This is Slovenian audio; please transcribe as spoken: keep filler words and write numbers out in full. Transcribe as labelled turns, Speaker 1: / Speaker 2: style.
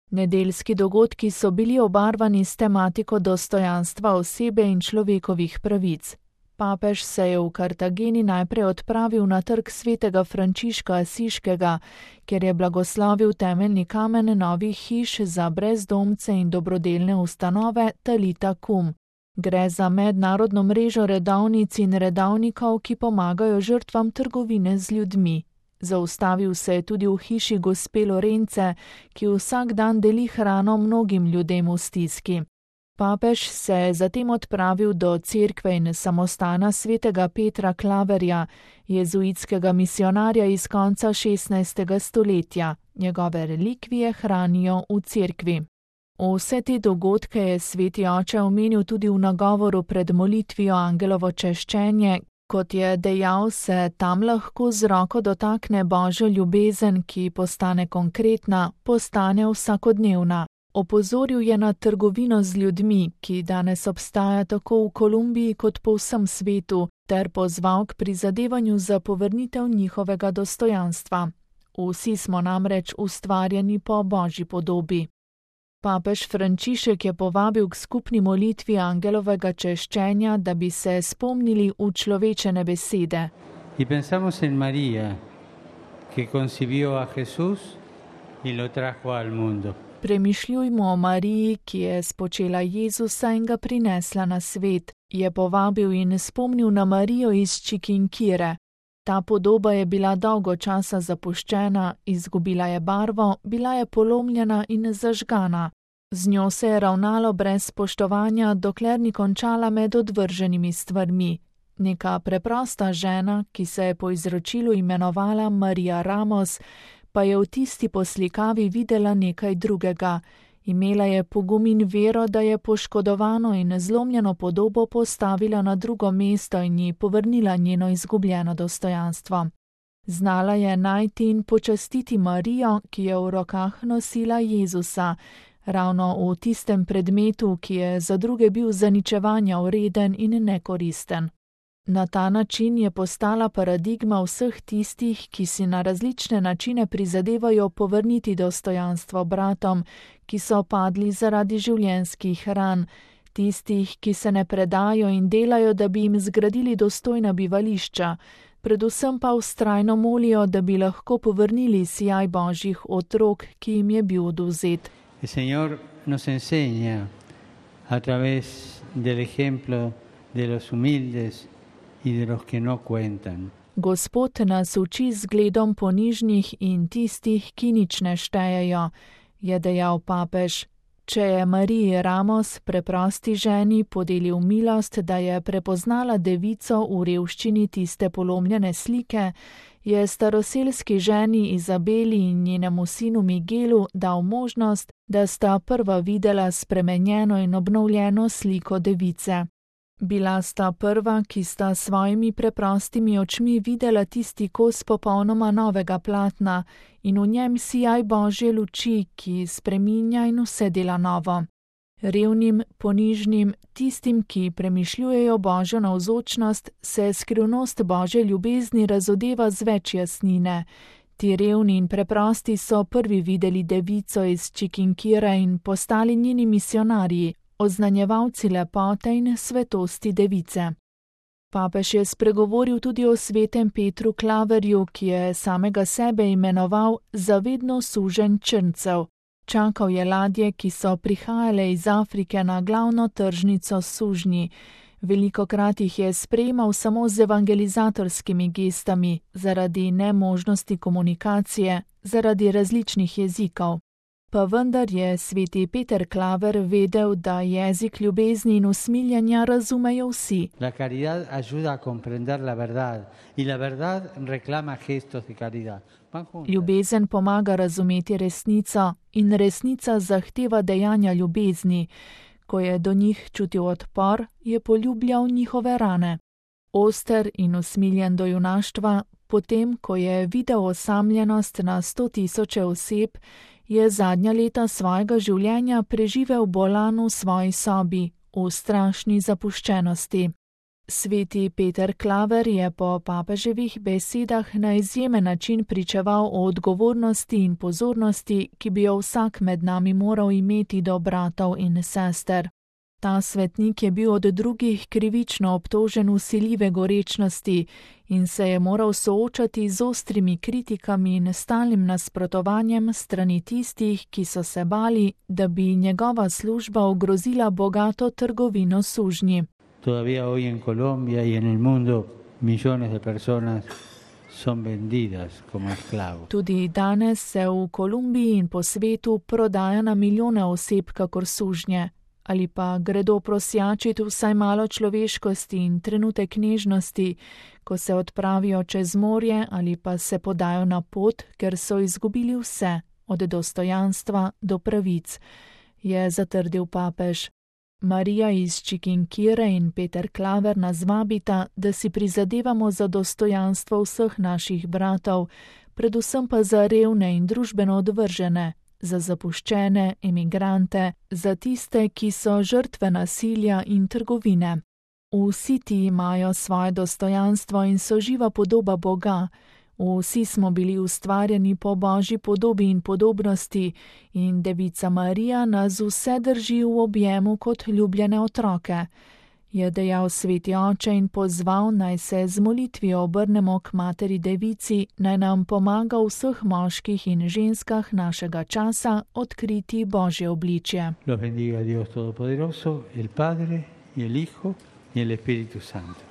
Speaker 1: Nedeljski dogodki so bili obarvani s tematiko dostojanstva osebe in človekovih pravic. Papež se je v Kartageni najprej odpravil na trg svetega Frančiška Asiškega, kjer je blagoslovil temeljni kamen novih hiš za brezdomce in dobrodelne ustanove Talita Kum. Gre za mednarodno mrežo redovnic in redovnikov, ki pomagajo žrtvam trgovine z ljudmi. Zaustavil se je tudi v hiši gospe Lorence, ki vsak dan deli hrano mnogim ljudem v stiski. Papež se je zatem odpravil do cerkve in samostana svetega Petra Klaverja, jezuitskega misionarja iz konca šestnajstega stoletja. Njegove relikvije hranijo v cerkvi. Vse te dogodke je sveti oče omenil tudi v nagovoru pred molitvijo Angelovo češčenje. Kot je dejal, se tam lahko z roko dotakne Božjo ljubezen, ki postane konkretna, postane vsakodnevna. Opozoril je na trgovino z ljudmi, ki danes obstaja tako v Kolumbiji kot po vsem svetu, ter pozval k prizadevanju za povrnitev njihovega dostojanstva. Vsi smo namreč ustvarjeni po Božji podobi. Papež Frančišek je povabil k skupni molitvi Angelovega češčenja, da bi se spomnili učlovečene besede.
Speaker 2: Y pensamos en María, que concibió a Jesús y lo trajo al mundo.
Speaker 1: Premišljujmo o Mariji, ki je spočela Jezusa in ga prinesla na svet. Je povabil in spomnil na Marijo iz Čikinkire. Ta podoba je bila dolgo časa zapuščena, izgubila je barvo, bila je polomljena in zažgana. Z njo se je ravnalo brez spoštovanja, dokler ni končala med odvrženimi stvarmi. Neka preprosta žena, ki se je po izročilu imenovala Marija Ramos, pa je v tisti poslikavi videla nekaj drugega. Imela je pogum in vero, da je poškodovano in zlomljeno podobo postavila na drugo mesto in ji povrnila njeno izgubljeno dostojanstvo. Znala je najti in počastiti Marijo, ki je v rokah nosila Jezusa, ravno v tistem predmetu, ki je za druge bil zaničevanja vreden in nekoristen. Na ta način je postala paradigma vseh tistih, ki si na različne načine prizadevajo povrniti dostojanstvo bratom, ki so padli zaradi življenjskih ran, tistih, ki se ne predajo in delajo, da bi jim zgradili dostojna bivališča, predvsem pa vztrajno molijo, da bi lahko povrnili sijaj Božjih otrok, ki jim je bil odvzet.
Speaker 2: El Señor nos enseña a través del ejemplo de los humildes y de los que no cuentan.
Speaker 1: Gospod nas uči z zgledom ponižnih in tistih, ki nič ne štejejo, je dejal papež. Če je Mariji Ramos, preprosti ženi, podelil milost, da je prepoznala devico v revščini tiste polomljene slike, je staroselski ženi Izabeli in njenemu sinu Miguelu dal možnost, da sta prva videla spremenjeno in obnovljeno sliko device. Bila sta prva, ki sta svojimi preprostimi očmi videla tisti kos popolnoma novega platna in v njem sijaj Božje luči, ki spreminja in vse dela novo. Revnim, ponižnim, tistim, ki premišljujejo Božjo navzočnost, se skrivnost Božje ljubezni razodeva z več jasnine. Ti revni in preprosti so prvi videli devico iz Čikinkire in postali njeni misionarji, oznanjevalci lepote in svetosti device. Papež je spregovoril tudi o svetem Petru Klaverju, ki je samega sebe imenoval zavedno suženj črncev. Čakal je ladje, ki so prihajale iz Afrike na glavno tržnico s sužnji. Velikokrat jih je sprejemal samo z evangelizatorskimi gestami, zaradi nemožnosti komunikacije, zaradi različnih jezikov. Pa vendar je sveti Peter Klaver vedel, da jezik ljubezni in usmiljanja razumejo vsi.
Speaker 2: La caridad ayuda a comprender la verdad y la verdad reclama gestos de caridad.
Speaker 1: Ljubezen pomaga razumeti resnico in resnica zahteva dejanja ljubezni. Ko je do njih čutil odpor, je poljubljal njihove rane. Oster in usmiljen do junaštva, potem, ko je videl osamljenost na sto tisoče oseb, je zadnja leta svojega življenja preživel bolan v svoji sobi, v strašni zapuščenosti. Sveti Peter Klaver je po papeževih besedah na izjemen način pričeval o odgovornosti in pozornosti, ki bi jo vsak med nami moral imeti do bratov in sester. Ta svetnik je bil od drugih krivično obtožen vsiljive gorečnosti in se je moral soočati z ostrimi kritikami in stalnim nasprotovanjem strani tistih, ki so se bali, da bi njegova služba ogrozila bogato trgovino sužnji.
Speaker 2: Todavía hoy en Colombia y en el mundo millones de personas son vendidas como esclavos.
Speaker 1: Tudi danes se v Kolumbiji in po svetu prodaja na milijone oseb kakor sužnje. Ali pa gredo prosjačiti vsaj malo človeškosti in trenutek nežnosti, ko se odpravijo čez morje ali pa se podajo na pot, ker so izgubili vse, od dostojanstva do pravic, je zatrdil papež. Marija iz Čikinkire in Peter Klaver nas vabita, da si prizadevamo za dostojanstvo vseh naših bratov, predvsem pa za revne in družbeno odvržene, za zapuščene, emigrante, za tiste, ki so žrtve nasilja in trgovine. Vsi ti imajo svoje dostojanstvo in so živa podoba Boga. Vsi smo bili ustvarjeni po Božji podobi in podobnosti in Devica Marija nas vse drži v objemu kot ljubljene otroke, je dejal sveti oče in pozval, naj se z molitvijo obrnemo k materi Devici, naj nam pomaga v vseh moških in ženskah našega časa odkriti Božje obličje.
Speaker 2: Los bendiga Dios Todopoderoso, el Padre, y el Hijo, y el Espíritu Santo.